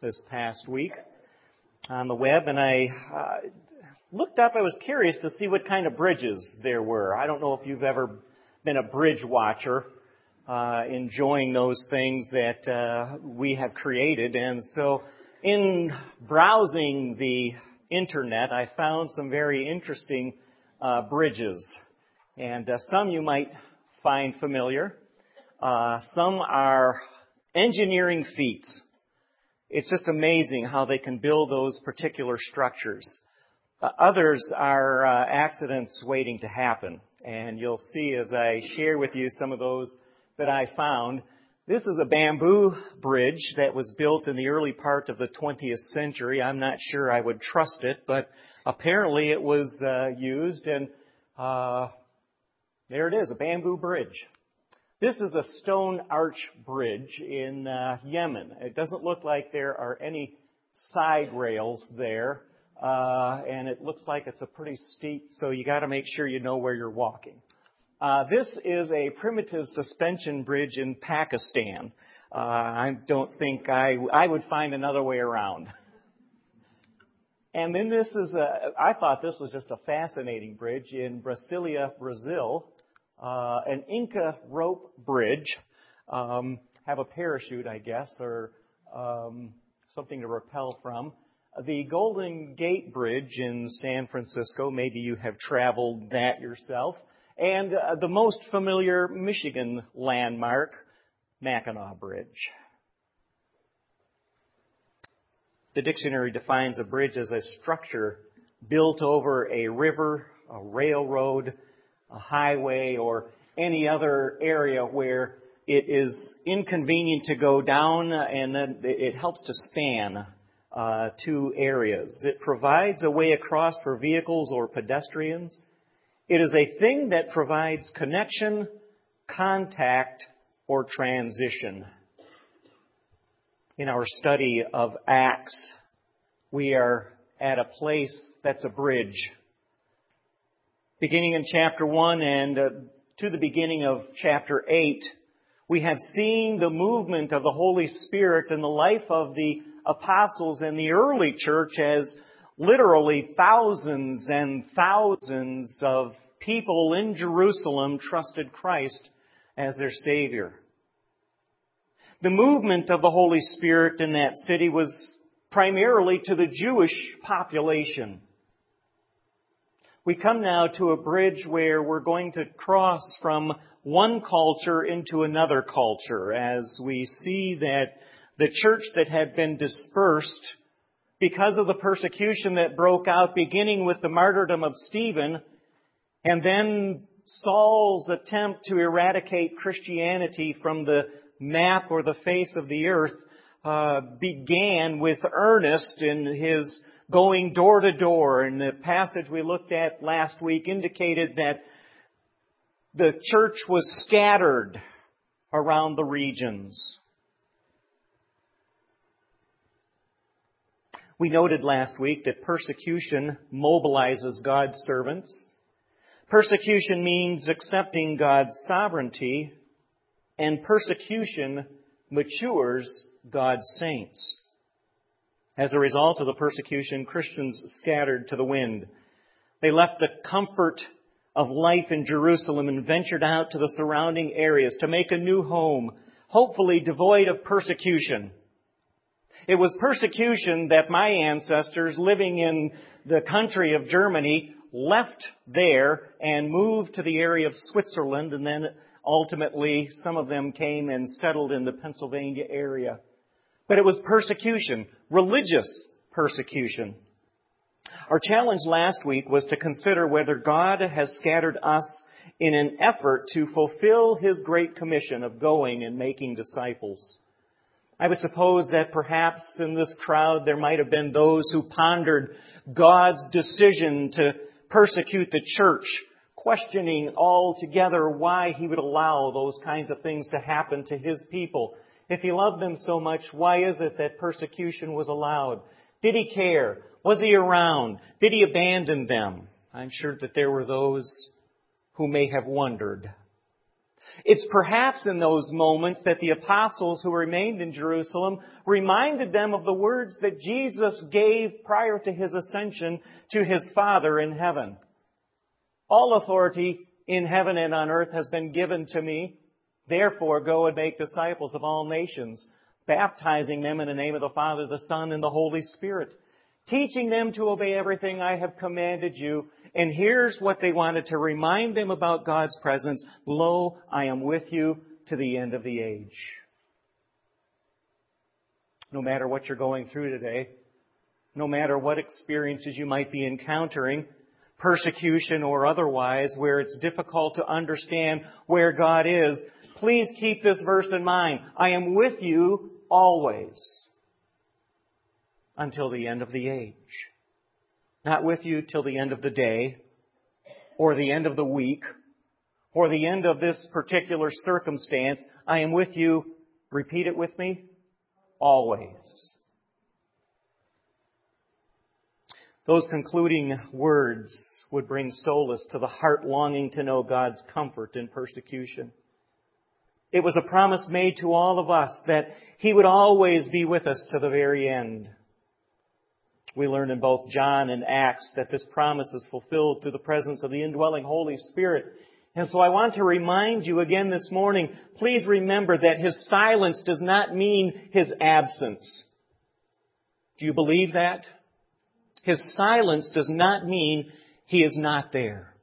this past week on the web, and I looked up. I was curious to see what kind of bridges there were. I don't know if you've ever been a bridge watcher, enjoying those things that we have created. And so in browsing the internet, I found some very interesting bridges. And some you might find familiar. Some are engineering feats. It's just amazing how they can build those particular structures. Others are accidents waiting to happen. And you'll see as I share with you some of those that I found. This is a bamboo bridge that was built in the early part of the 20th century. I'm not sure I would trust it, but apparently it was used. And there it is, a bamboo bridge. This is a stone arch bridge in Yemen. It doesn't look like there are any side rails there. And it looks like it's a pretty steep, so you got to make sure you know where you're walking. This is a primitive suspension bridge in Pakistan. I don't think I would find another way around. And then this is I thought this was just a fascinating bridge in Brasilia, Brazil. An Inca rope bridge. Have a parachute, I guess, or something to rappel from. The Golden Gate Bridge in San Francisco, maybe you have traveled that yourself. And the most familiar Michigan landmark, Mackinac Bridge. The dictionary defines a bridge as a structure built over a river, a railroad, a highway, or any other area where it is inconvenient to go down, and then it helps to span two areas. It provides a way across for vehicles or pedestrians. It is a thing that provides connection, contact, or transition. In our study of Acts, we are at a place that's a bridge. Beginning in chapter 1 and to the beginning of chapter 8, we have seen the movement of the Holy Spirit in the life of the apostles and the early church as literally thousands and thousands of people in Jerusalem trusted Christ as their Savior. The movement of the Holy Spirit in that city was primarily to the Jewish population. We come now to a bridge where we're going to cross from one culture into another culture as we see that the church that had been dispersed because of the persecution that broke out, beginning with the martyrdom of Stephen, and then Saul's attempt to eradicate Christianity from the map or the face of the earth, began with earnest in his going door to door. And the passage we looked at last week indicated that the church was scattered around the regions. We noted last week that persecution mobilizes God's servants. Persecution means accepting God's sovereignty, and persecution matures God's saints. As a result of the persecution, Christians scattered to the wind. They left the comfort of life in Jerusalem and ventured out to the surrounding areas to make a new home, hopefully devoid of persecution. It was persecution that my ancestors living in the country of Germany left there and moved to the area of Switzerland, and then ultimately some of them came and settled in the Pennsylvania area. But it was persecution, religious persecution. Our challenge last week was to consider whether God has scattered us in an effort to fulfill His great commission of going and making disciples. I would suppose that perhaps in this crowd there might have been those who pondered God's decision to persecute the church, questioning altogether why He would allow those kinds of things to happen to His people. If He loved them so much, why is it that persecution was allowed? Did He care? Was He around? Did He abandon them? I'm sure that there were those who may have wondered. It's perhaps in those moments that the apostles who remained in Jerusalem reminded them of the words that Jesus gave prior to His ascension to His Father in heaven. All authority in heaven and on earth has been given to me. Therefore, go and make disciples of all nations, baptizing them in the name of the Father, the Son, and the Holy Spirit, teaching them to obey everything I have commanded you. And here's what they wanted to remind them about God's presence. Lo, I am with you to the end of the age. No matter what you're going through today, no matter what experiences you might be encountering, persecution or otherwise, where it's difficult to understand where God is, please keep this verse in mind. I am with you always until the end of the age. Not with you till the end of the day, or the end of the week, or the end of this particular circumstance. I am with you, repeat it with me, always. Those concluding words would bring solace to the heart longing to know God's comfort in persecution. It was a promise made to all of us that He would always be with us to the very end. We learn in both John and Acts that this promise is fulfilled through the presence of the indwelling Holy Spirit. And so I want to remind you again this morning, please remember that His silence does not mean His absence. Do you believe that? His silence does not mean He is not there.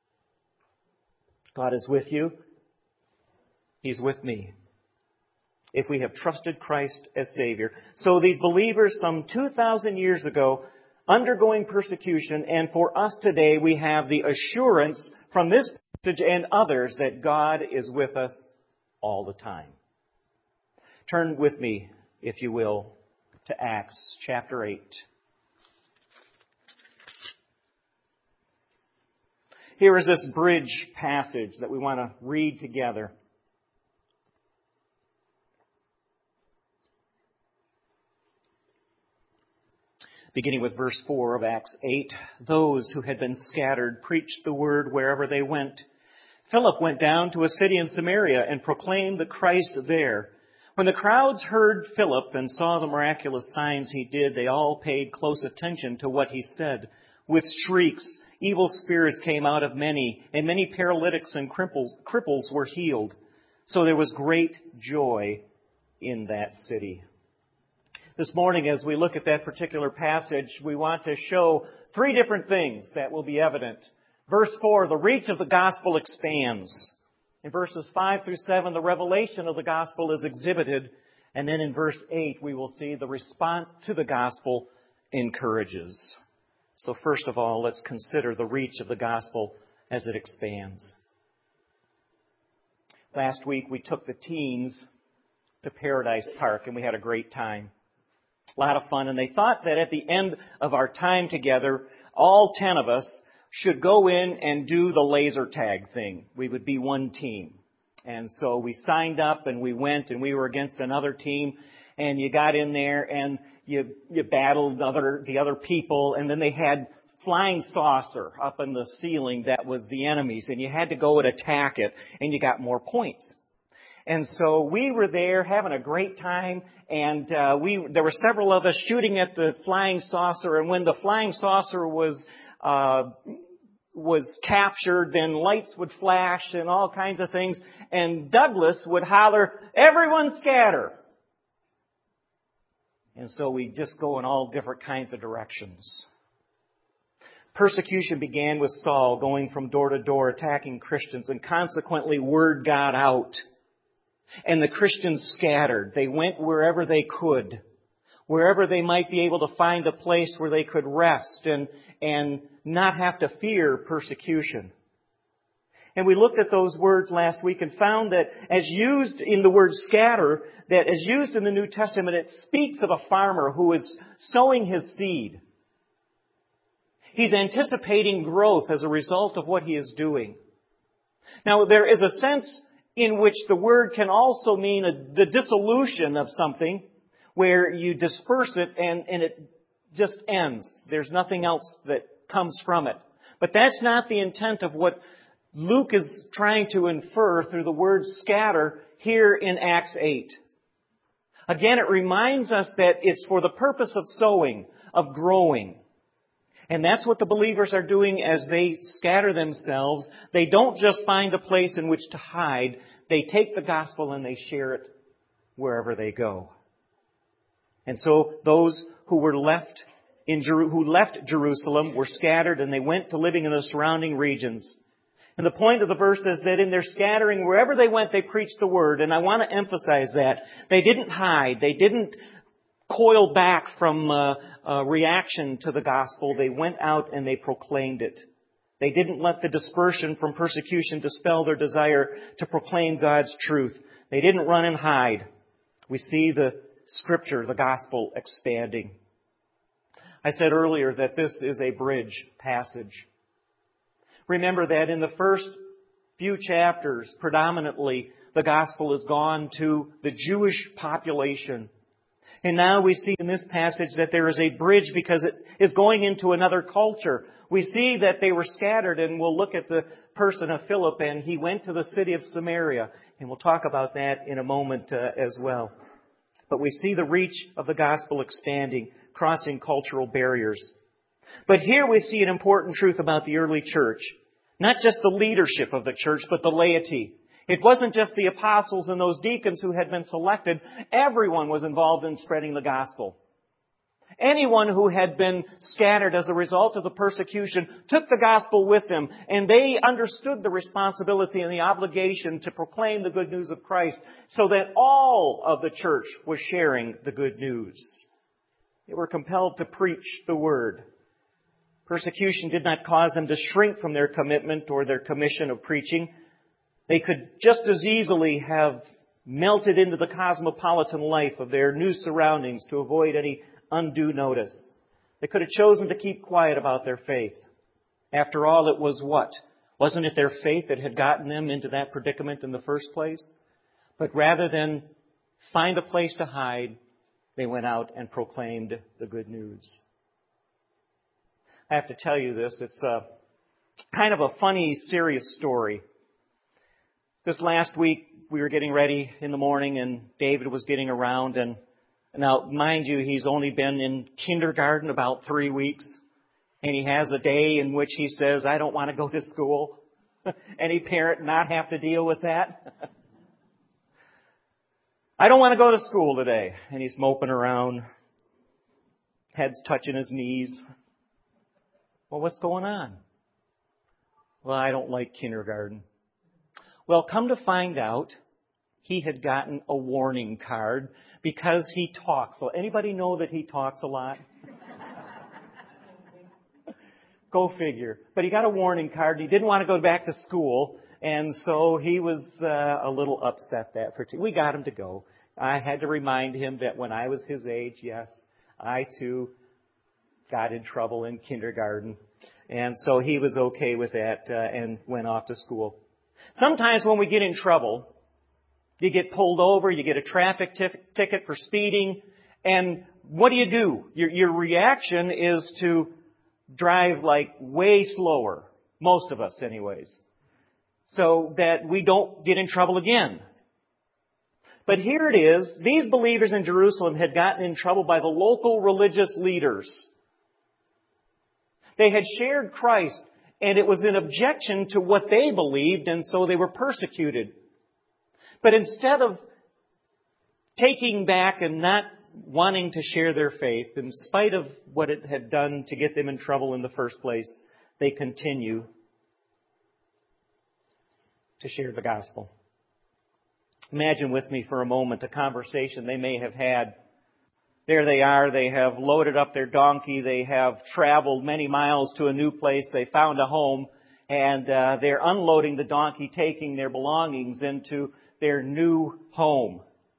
God is with you. He's with me, if we have trusted Christ as Savior. So these believers some 2,000 years ago undergoing persecution, and for us today we have the assurance from this passage and others that God is with us all the time. Turn with me, if you will, to Acts chapter 8. Here is this bridge passage that we want to read together. Beginning with verse 4 of Acts 8, those who had been scattered preached the word wherever they went. Philip went down to a city in Samaria and proclaimed the Christ there. When the crowds heard Philip and saw the miraculous signs he did, they all paid close attention to what he said. With shrieks, evil spirits came out of many, and many paralytics and cripples were healed. So there was great joy in that city. This morning, as we look at that particular passage, we want to show three different things that will be evident. Verse 4, the reach of the gospel expands. In verses 5 through 7, the revelation of the gospel is exhibited. And then in verse 8, we will see the response to the gospel encourages. So first of all, let's consider the reach of the gospel as it expands. Last week, we took the teens to Paradise Park, and we had a great time. A lot of fun, and they thought that at the end of our time together, all 10 of us should go in and do the laser tag thing. We would be one team. And so we signed up and we went, and we were against another team, and you got in there and you battled the other people, and then they had flying saucer up in the ceiling that was the enemies, and you had to go and attack it, and you got more points. And so we were there having a great time, and there were several of us shooting at the flying saucer, and when the flying saucer was captured, then lights would flash and all kinds of things, and Douglas would holler, "Everyone scatter!" And so we just go in all different kinds of directions. Persecution began with Saul going from door to door attacking Christians, and consequently word got out. And the Christians scattered. They went wherever they could, wherever they might be able to find a place where they could rest and not have to fear persecution. And we looked at those words last week and found that as used in the word scatter, that as used in the New Testament, it speaks of a farmer who is sowing his seed. He's anticipating growth as a result of what he is doing. Now, there is a sense in which the word can also mean the dissolution of something, where you disperse it and it just ends. There's nothing else that comes from it. But that's not the intent of what Luke is trying to infer through the word scatter here in Acts 8. Again, it reminds us that it's for the purpose of sowing, of growing. And that's what the believers are doing as they scatter themselves. They don't just find a place in which to hide. They take the gospel and they share it wherever they go. And so those who were left Jerusalem were scattered, and they went to living in the surrounding regions. And the point of the verse is that in their scattering, wherever they went, they preached the word. And I want to emphasize that. They didn't hide. They didn't coil back from reaction to the gospel. They went out and they proclaimed it. They didn't let the dispersion from persecution dispel their desire to proclaim God's truth. They didn't run and hide. We see the Scripture, the gospel, expanding. I said earlier that this is a bridge passage. Remember that in the first few chapters, predominantly, the gospel has gone to the Jewish population. And now we see in this passage that there is a bridge because it is going into another culture. We see that they were scattered, and we'll look at the person of Philip, and he went to the city of Samaria. And we'll talk about that in a moment as well. But we see the reach of the gospel expanding, crossing cultural barriers. But here we see an important truth about the early church. Not just the leadership of the church, but the laity. It wasn't just the apostles and those deacons who had been selected. Everyone was involved in spreading the gospel. Anyone who had been scattered as a result of the persecution took the gospel with them, and they understood the responsibility and the obligation to proclaim the good news of Christ so that all of the church was sharing the good news. They were compelled to preach the word. Persecution did not cause them to shrink from their commitment or their commission of preaching. They could just as easily have melted into the cosmopolitan life of their new surroundings to avoid any undue notice. They could have chosen to keep quiet about their faith. After all, it was what? Wasn't it their faith that had gotten them into that predicament in the first place? But rather than find a place to hide, they went out and proclaimed the good news. I have to tell you this. It's kind of a funny, serious story. This last week, we were getting ready in the morning, and David was getting around. And now, mind you, he's only been in kindergarten about 3 weeks. And he has a day in which he says, I don't want to go to school. Any parent not have to deal with that? I don't want to go to school today. And he's moping around, head's touching his knees. Well, what's going on? Well, I don't like kindergarten. Well, come to find out, he had gotten a warning card because he talks. So anybody know that he talks a lot? Go figure. But he got a warning card. He didn't want to go back to school. And so he was a little upset that we got him to go. I had to remind him that when I was his age, yes, I too got in trouble in kindergarten. And so he was okay with that and went off to school. Sometimes when we get in trouble, you get pulled over, you get a traffic ticket for speeding, and what do? Your reaction is to drive like way slower, most of us anyways, so that we don't get in trouble again. But here it is, these believers in Jerusalem had gotten in trouble by the local religious leaders. They had shared Christ, and it was an objection to what they believed, and so they were persecuted. But instead of taking back and not wanting to share their faith, in spite of what it had done to get them in trouble in the first place, they continue to share the gospel. Imagine with me for a moment a conversation they may have had. There they are. They have loaded up their donkey. They have traveled many miles to a new place. They found a home, and they're unloading the donkey, taking their belongings into their new home.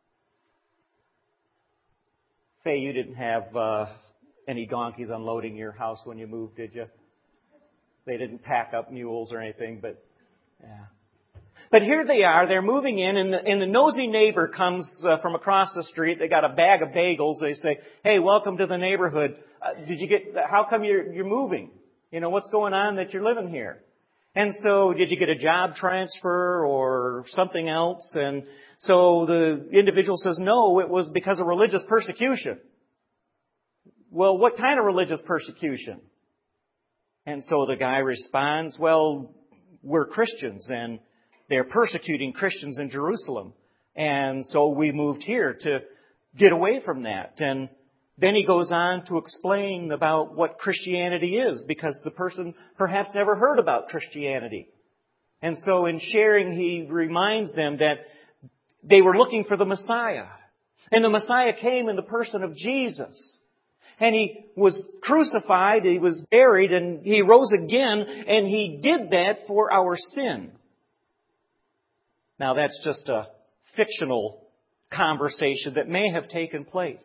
Faye, you didn't have any donkeys unloading your house when you moved, did you? They didn't pack up mules or anything, but yeah. But here they are, they're moving in, and the nosy neighbor comes from across the street. They got a bag of bagels. They say, hey, welcome to the neighborhood. How come you're moving? You know, what's going on that you're living here? And so, did you get a job transfer or something else? And so the individual says, no, it was because of religious persecution. Well, what kind of religious persecution? And so the guy responds, well, we're Christians and they're persecuting Christians in Jerusalem. And so we moved here to get away from that. And then he goes on to explain about what Christianity is, because the person perhaps never heard about Christianity. And so in sharing, he reminds them that they were looking for the Messiah. And the Messiah came in the person of Jesus. And He was crucified, He was buried, and He rose again, and He did that for our sin. Now that's just a fictional conversation that may have taken place.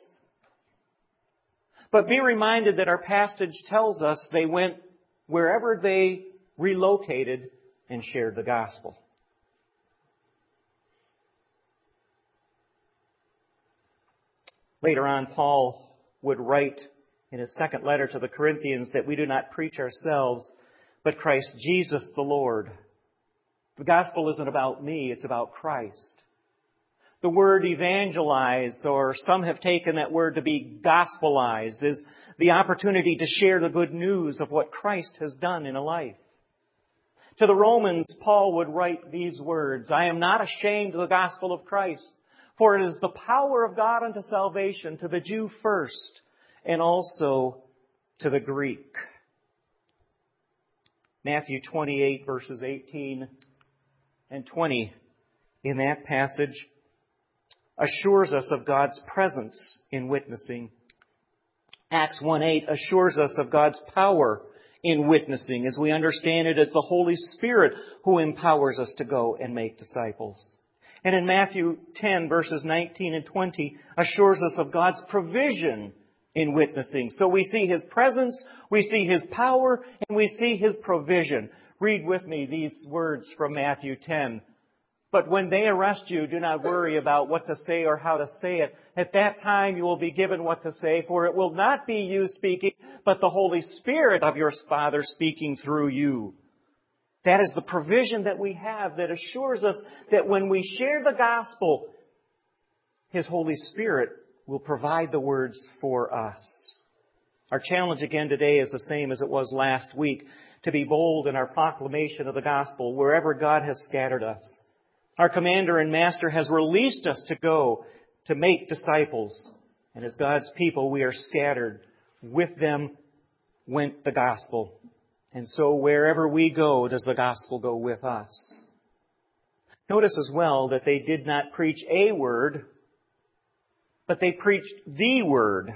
But be reminded that our passage tells us they went wherever they relocated and shared the gospel. Later on, Paul would write in his second letter to the Corinthians that we do not preach ourselves, but Christ Jesus the Lord. The gospel isn't about me, it's about Christ. The word evangelize, or some have taken that word to be gospelize, is the opportunity to share the good news of what Christ has done in a life. To the Romans, Paul would write these words, I am not ashamed of the gospel of Christ, for it is the power of God unto salvation, to the Jew first, and also to the Greek. Matthew 28, verses 18 and 20, in that passage, assures us of God's presence in witnessing. Acts 1:8 assures us of God's power in witnessing, as we understand it as the Holy Spirit who empowers us to go and make disciples. And in Matthew 10, verses 19 and 20, assures us of God's provision in witnessing. So we see His presence, we see His power, and we see His provision. Read with me these words from Matthew 10. But when they arrest you, do not worry about what to say or how to say it. At that time you will be given what to say, for it will not be you speaking, but the Holy Spirit of your Father speaking through you. That is the provision that we have that assures us that when we share the gospel, His Holy Spirit will provide the words for us. Our challenge again today is the same as it was last week, to be bold in our proclamation of the gospel wherever God has scattered us. Our commander and master has released us to go to make disciples. And as God's people, we are scattered. With them went the gospel. And so wherever we go, does the gospel go with us? Notice as well that they did not preach a word, but they preached the word.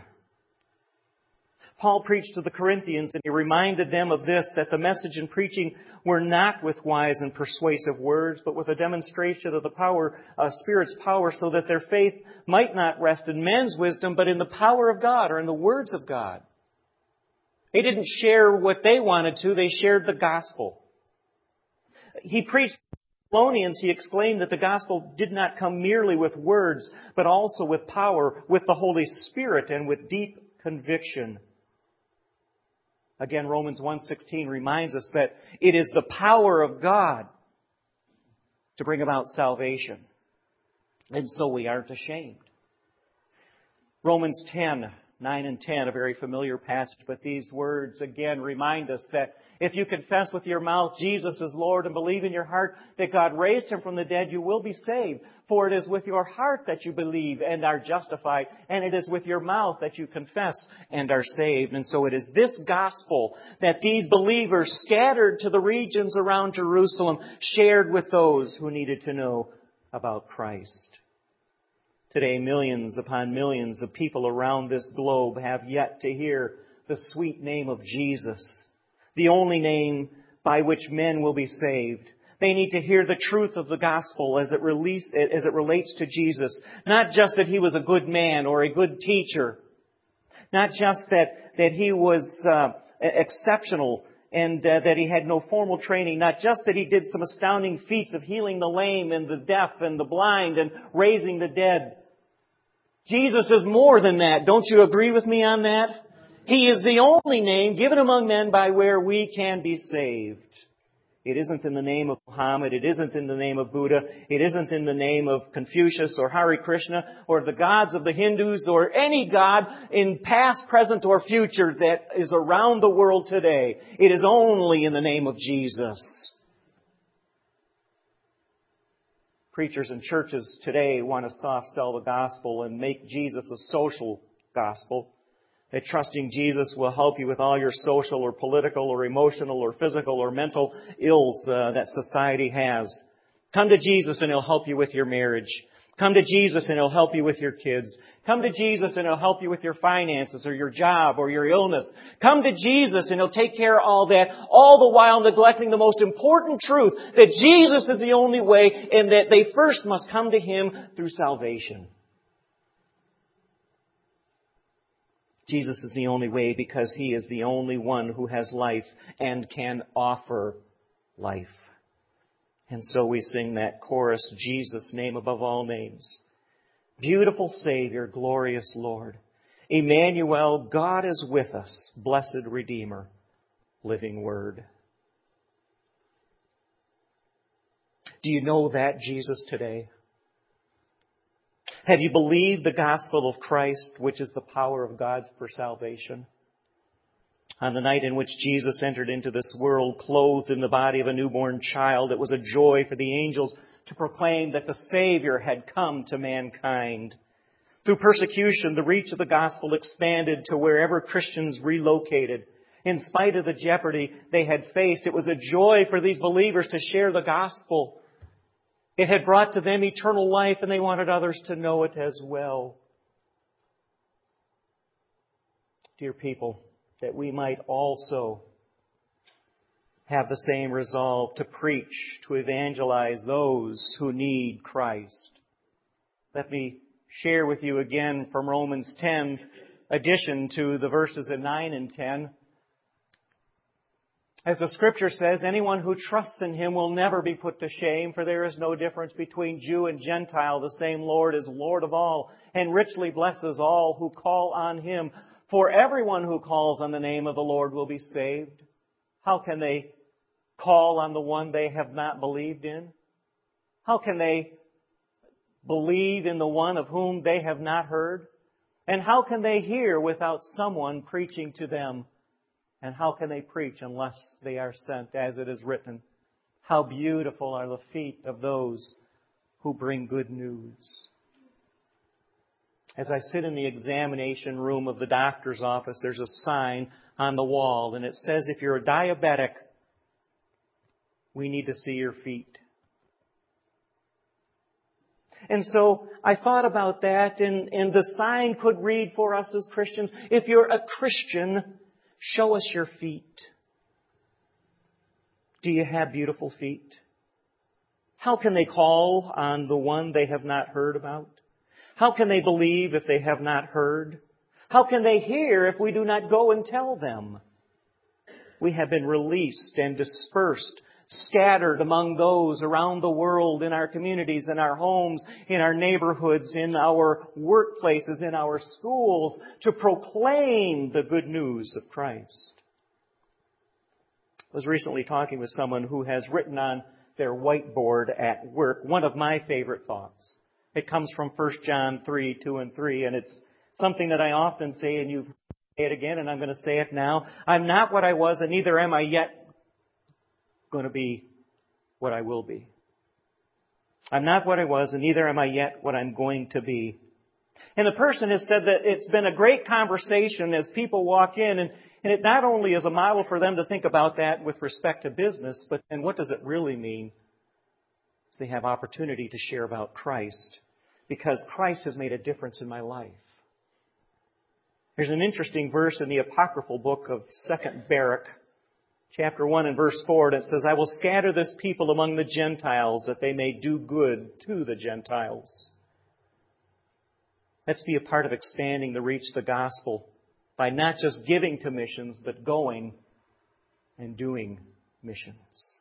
Paul preached to the Corinthians, and he reminded them of this, that the message and preaching were not with wise and persuasive words, but with a demonstration of the power, Spirit's power, so that their faith might not rest in men's wisdom, but in the power of God, or in the words of God. They didn't share what they wanted to, they shared the gospel. He preached to the Thessalonians, he explained that the gospel did not come merely with words, but also with power, with the Holy Spirit, and with deep conviction. Again, Romans 1:16 reminds us that it is the power of God to bring about salvation. And so we aren't ashamed. Romans 10:9 and 10, a very familiar passage, but these words again remind us that if you confess with your mouth Jesus is Lord and believe in your heart that God raised Him from the dead, you will be saved. For it is with your heart that you believe and are justified, and it is with your mouth that you confess and are saved. And so it is this gospel that these believers scattered to the regions around Jerusalem shared with those who needed to know about Christ. Today, millions upon millions of people around this globe have yet to hear the sweet name of Jesus, the only name by which men will be saved. They need to hear the truth of the gospel as it relates to Jesus. Not just that He was a good man or a good teacher. Not just that He was exceptional and that He had no formal training. Not just that He did some astounding feats of healing the lame and the deaf and the blind and raising the dead. Jesus is more than that. Don't you agree with me on that? He is the only name given among men by where we can be saved. It isn't in the name of Muhammad. It isn't in the name of Buddha. It isn't in the name of Confucius or Hare Krishna or the gods of the Hindus or any god in past, present, or future that is around the world today. It is only in the name of Jesus. Preachers and churches today want to soft sell the gospel and make Jesus a social gospel. That trusting Jesus will help you with all your social or political or emotional or physical or mental ills that society has. Come to Jesus and He'll help you with your marriage. Come to Jesus and He'll help you with your kids. Come to Jesus and He'll help you with your finances or your job or your illness. Come to Jesus and He'll take care of all that, all the while neglecting the most important truth, that Jesus is the only way and that they first must come to Him through salvation. Jesus is the only way because He is the only one who has life and can offer life. And so we sing that chorus, Jesus, name above all names. Beautiful Savior, glorious Lord. Emmanuel, God is with us. Blessed Redeemer, living Word. Do you know that Jesus today? Have you believed the gospel of Christ, which is the power of God for salvation? On the night in which Jesus entered into this world, clothed in the body of a newborn child, it was a joy for the angels to proclaim that the Savior had come to mankind. Through persecution, the reach of the gospel expanded to wherever Christians relocated. In spite of the jeopardy they had faced, it was a joy for these believers to share the gospel. It had brought to them eternal life, and they wanted others to know it as well. Dear people, that we might also have the same resolve to preach, to evangelize those who need Christ. Let me share with you again from Romans 10, addition to the verses in 9 and 10. As the Scripture says, anyone who trusts in Him will never be put to shame, for there is no difference between Jew and Gentile. The same Lord is Lord of all, and richly blesses all who call on Him. For everyone who calls on the name of the Lord will be saved. How can they call on the one they have not believed in? How can they believe in the one of whom they have not heard? And how can they hear without someone preaching to them? And how can they preach unless they are sent, as it is written? How beautiful are the feet of those who bring good news. As I sit in the examination room of the doctor's office, there's a sign on the wall, and it says, if you're a diabetic, we need to see your feet. And so I thought about that, and the sign could read for us as Christians, if you're a Christian, show us your feet. Do you have beautiful feet? How can they call on the one they have not heard about? How can they believe if they have not heard? How can they hear if we do not go and tell them? We have been released and dispersed, scattered among those around the world, in our communities, in our homes, in our neighborhoods, in our workplaces, in our schools, to proclaim the good news of Christ. I was recently talking with someone who has written on their whiteboard at work one of my favorite thoughts. It comes from 1 John 3, 2 and 3, and it's something that I often say, and you've say it again, and I'm going to say it now. I'm not what I was, and neither am I yet going to be what I will be. I'm not what I was, and neither am I yet what I'm going to be. And the person has said that it's been a great conversation as people walk in, and it not only is a model for them to think about that with respect to business, but and what does it really mean? So they have opportunity to share about Christ, because Christ has made a difference in my life. There's an interesting verse in the apocryphal book of 2 Baruch, chapter 1 and verse 4, and it says, I will scatter this people among the Gentiles, that they may do good to the Gentiles. Let's be a part of expanding the reach of the gospel by not just giving to missions, but going and doing missions.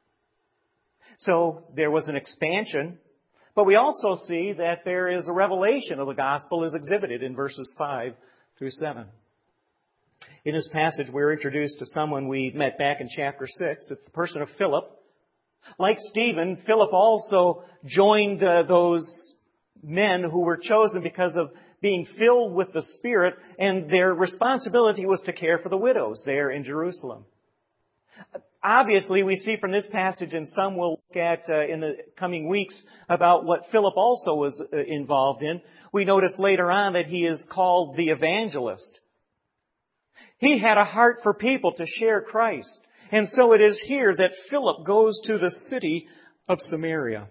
So there was an expansion, but we also see that there is a revelation of the gospel as exhibited in verses 5 through 7. In this passage, we're introduced to someone we met back in chapter 6. It's the person of Philip. Like Stephen, Philip also joined those men who were chosen because of being filled with the Spirit, and their responsibility was to care for the widows there in Jerusalem. Obviously, we see from this passage, and some we'll look at in the coming weeks, about what Philip also was involved in. We notice later on that he is called the evangelist. He had a heart for people to share Christ. And so it is here that Philip goes to the city of Samaria.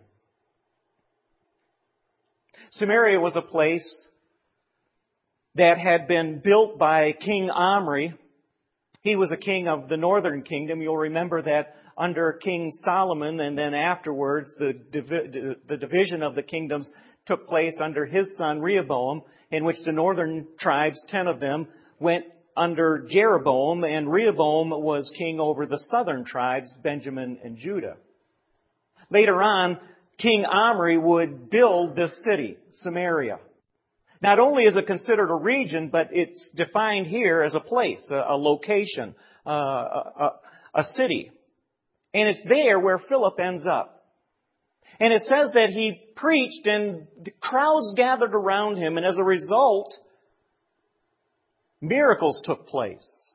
Samaria was a place that had been built by King Omri. He was a king of the northern kingdom. You'll remember that under King Solomon, and then afterwards the division of the kingdoms took place under his son Rehoboam, in which the northern tribes, 10 of them, went under Jeroboam, and Rehoboam was king over the southern tribes, Benjamin and Judah. Later on, King Omri would build this city, Samaria. Not only is it considered a region, but it's defined here as a place, a location, a city. And it's there where Philip ends up. And it says that he preached and the crowds gathered around him, and as a result, miracles took place.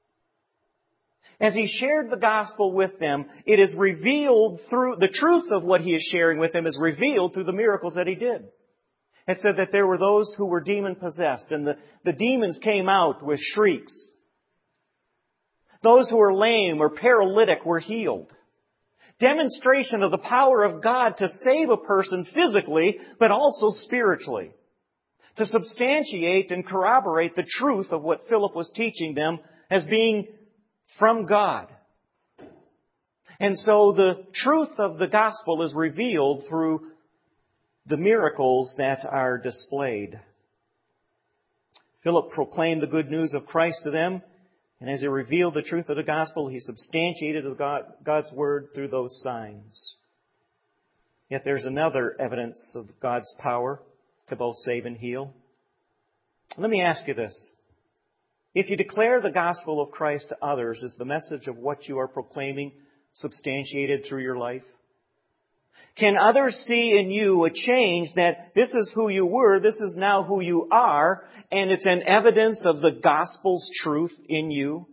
As he shared the gospel with them, it is revealed through, the truth of what he is sharing with them is revealed through the miracles that he did. It said that there were those who were demon-possessed, and the demons came out with shrieks. Those who were lame or paralytic were healed. Demonstration of the power of God to save a person physically, but also spiritually. To substantiate and corroborate the truth of what Philip was teaching them as being from God. And so the truth of the gospel is revealed through the miracles that are displayed. Philip proclaimed the good news of Christ to them, and as he revealed the truth of the gospel, he substantiated God's word through those signs. Yet there's another evidence of God's power to both save and heal. Let me ask you this. If you declare the gospel of Christ to others, is the message of what you are proclaiming substantiated through your life? Can others see in you a change that this is who you were, this is now who you are, and it's an evidence of the gospel's truth in you?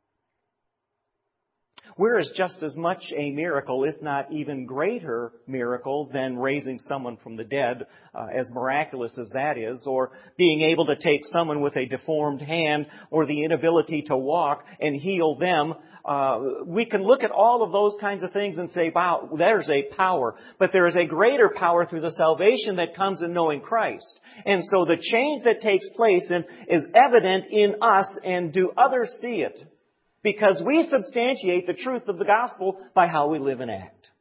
We're just as much a miracle, if not even greater miracle, than raising someone from the dead, as miraculous as that is, or being able to take someone with a deformed hand or the inability to walk and heal them. We can look at all of those kinds of things and say, wow, there's a power. But there is a greater power through the salvation that comes in knowing Christ. And so the change that takes place is evident in us, and do others see it? Because we substantiate the truth of the gospel by how we live and act.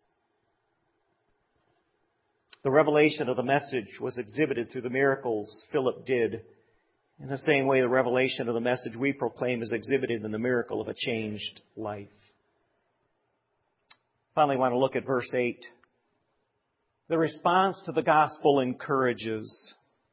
The revelation of the message was exhibited through the miracles Philip did. In the same way, the revelation of the message we proclaim is exhibited in the miracle of a changed life. Finally, I want to look at verse 8. The response to the gospel encourages.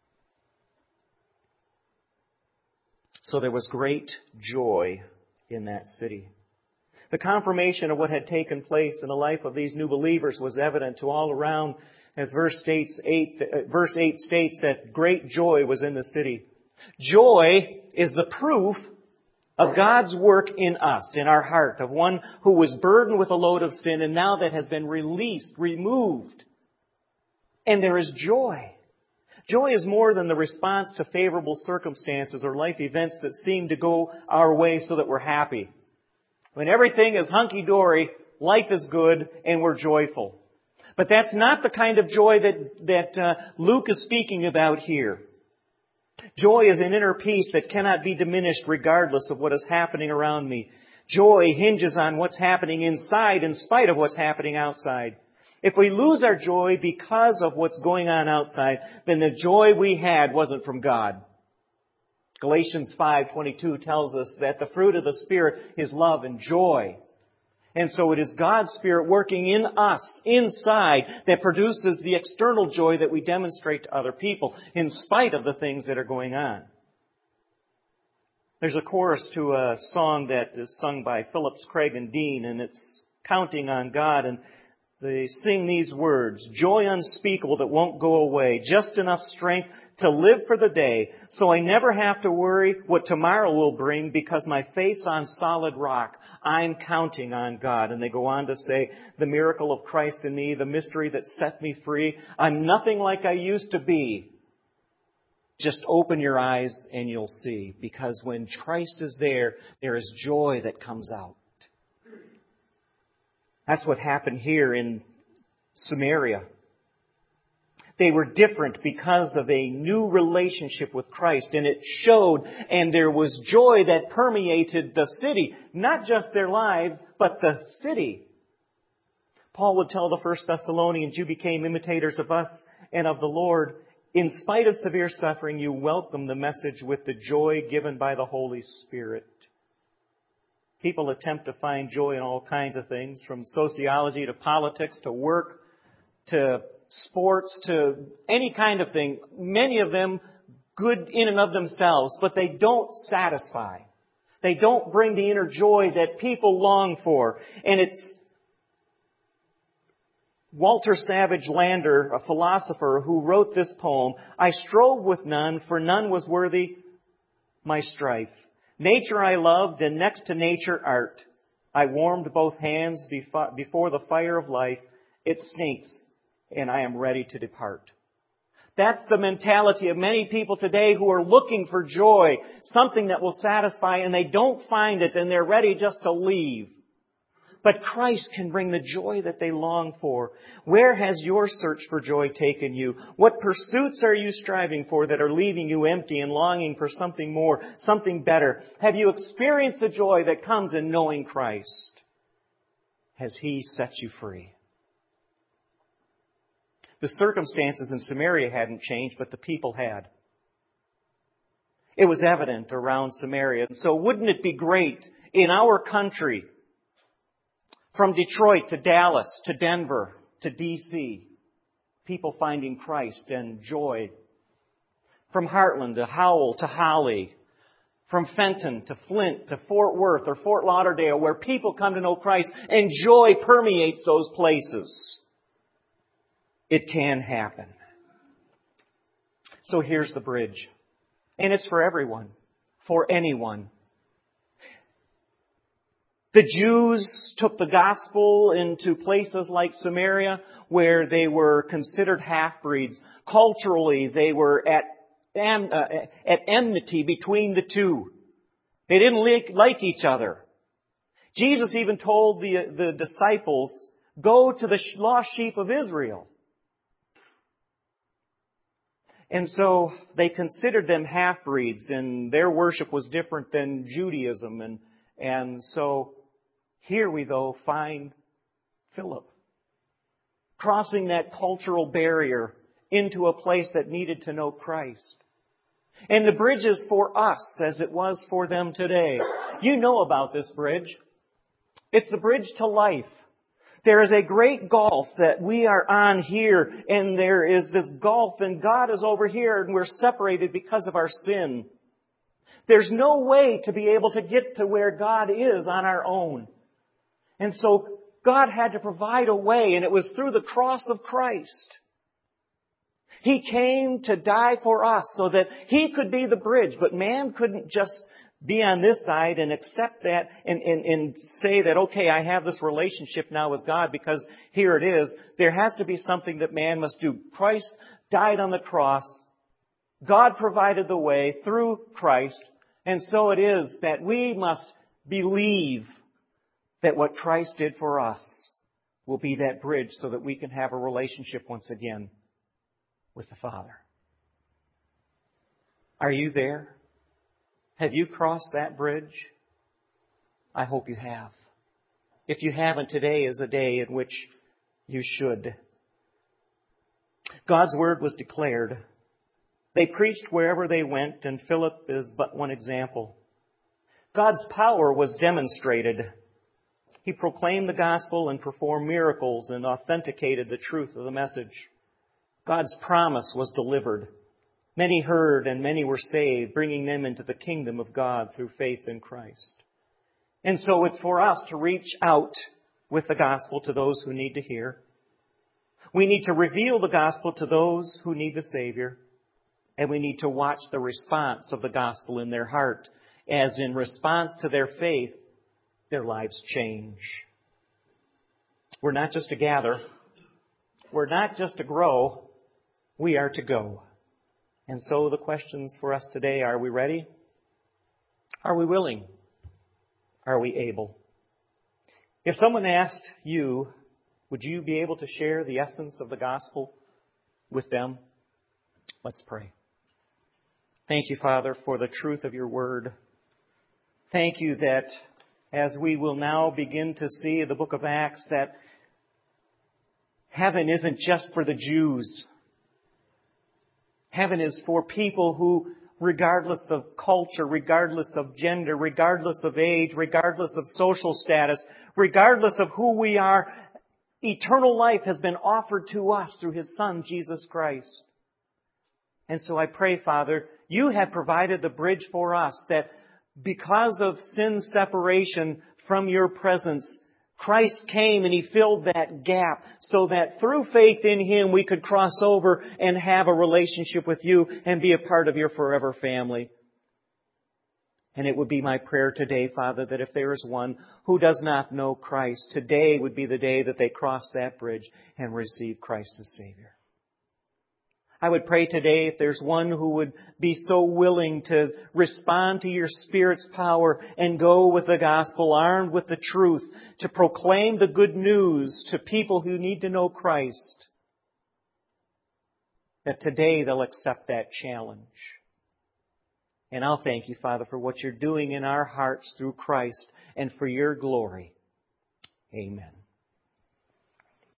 So there was great joy in that city. The confirmation of what had taken place in the life of these new believers was evident to all around, as verse 8 states that great joy was in the city. Joy is the proof of God's work in us, in our heart, of one who was burdened with a load of sin and now that has been released, removed. And there is joy. Joy is more than the response to favorable circumstances or life events that seem to go our way so that we're happy. When everything is hunky-dory, life is good, and we're joyful. But that's not the kind of joy that Luke is speaking about here. Joy is an inner peace that cannot be diminished regardless of what is happening around me. Joy hinges on what's happening inside in spite of what's happening outside. If we lose our joy because of what's going on outside, then the joy we had wasn't from God. Galatians 5:22 tells us that the fruit of the Spirit is love and joy. And so it is God's Spirit working in us, inside, that produces the external joy that we demonstrate to other people, in spite of the things that are going on. There's a chorus to a song that is sung by Phillips, Craig, and Dean, and it's counting on God, and they sing these words: joy unspeakable that won't go away, just enough strength to live for the day, so I never have to worry what tomorrow will bring, because my faith's on solid rock. I'm counting on God. And they go on to say, the miracle of Christ in me, the mystery that set me free. I'm nothing like I used to be. Just open your eyes and you'll see. Because when Christ is there, there is joy that comes out. That's what happened here in Samaria. They were different because of a new relationship with Christ, and it showed, and there was joy that permeated the city. Not just their lives, but the city. Paul would tell the First Thessalonians, you became imitators of us and of the Lord. In spite of severe suffering, you welcome the message with the joy given by the Holy Spirit. People attempt to find joy in all kinds of things, from sociology to politics to work to sports to any kind of thing. Many of them good in and of themselves, but they don't satisfy. They don't bring the inner joy that people long for. And it's Walter Savage Landor, a philosopher, who wrote this poem: I strove with none, for none was worthy my strife. Nature I loved, and next to nature art. I warmed both hands before the fire of life. It stinks, and I am ready to depart. That's the mentality of many people today who are looking for joy, something that will satisfy, and they don't find it, and they're ready just to leave. But Christ can bring the joy that they long for. Where has your search for joy taken you? What pursuits are you striving for that are leaving you empty and longing for something more, something better? Have you experienced the joy that comes in knowing Christ? Has He set you free? The circumstances in Samaria hadn't changed, but the people had. It was evident around Samaria. So wouldn't it be great in our country, from Detroit to Dallas to Denver to D.C., people finding Christ and joy? From Heartland to Howell to Holly, from Fenton to Flint to Fort Worth or Fort Lauderdale, where people come to know Christ and joy permeates those places. It can happen. So here's the bridge. And it's for everyone, for anyone. The Jews took the gospel into places like Samaria, where they were considered half-breeds. Culturally, they were at enmity between the two. They didn't like each other. Jesus even told the disciples, go to the lost sheep of Israel. And so they considered them half-breeds, and their worship was different than Judaism. And so here we, though, find Philip crossing that cultural barrier into a place that needed to know Christ. And the bridge is for us as it was for them today. You know about this bridge. It's the bridge to life. There is a great gulf that we are on here, and there is this gulf, and God is over here, and we're separated because of our sin. There's no way to be able to get to where God is on our own. And so God had to provide a way, and it was through the cross of Christ. He came to die for us so that He could be the bridge, but man couldn't just be on this side and accept that and say that, okay, I have this relationship now with God because here it is. There has to be something that man must do. Christ died on the cross. God provided the way through Christ. And so it is that we must believe that what Christ did for us will be that bridge so that we can have a relationship once again with the Father. Are you there? Have you crossed that bridge? I hope you have. If you haven't, today is a day in which you should. God's Word was declared. They preached wherever they went, and Philip is but one example. God's power was demonstrated. He proclaimed the gospel and performed miracles and authenticated the truth of the message. God's promise was delivered. Many heard and many were saved, bringing them into the kingdom of God through faith in Christ. And so it's for us to reach out with the gospel to those who need to hear. We need to reveal the gospel to those who need the Savior. And we need to watch the response of the gospel in their heart, as in response to their faith, their lives change. We're not just to gather. We're not just to grow. We are to go. And so the questions for us today, are we ready? Are we willing? Are we able? If someone asked you, would you be able to share the essence of the gospel with them? Let's pray. Thank you, Father, for the truth of your word. Thank you that as we will now begin to see in the book of Acts, that heaven isn't just for the Jews. Heaven is for people who, regardless of culture, regardless of gender, regardless of age, regardless of social status, regardless of who we are, eternal life has been offered to us through His Son, Jesus Christ. And so I pray, Father, you have provided the bridge for us, that because of sin's separation from your presence, Christ came and He filled that gap so that through faith in Him we could cross over and have a relationship with you and be a part of your forever family. And it would be my prayer today, Father, that if there is one who does not know Christ, today would be the day that they cross that bridge and receive Christ as Savior. I would pray today if there's one who would be so willing to respond to your Spirit's power and go with the gospel, armed with the truth, to proclaim the good news to people who need to know Christ, that today they'll accept that challenge. And I'll thank you, Father, for what you're doing in our hearts through Christ and for your glory. Amen.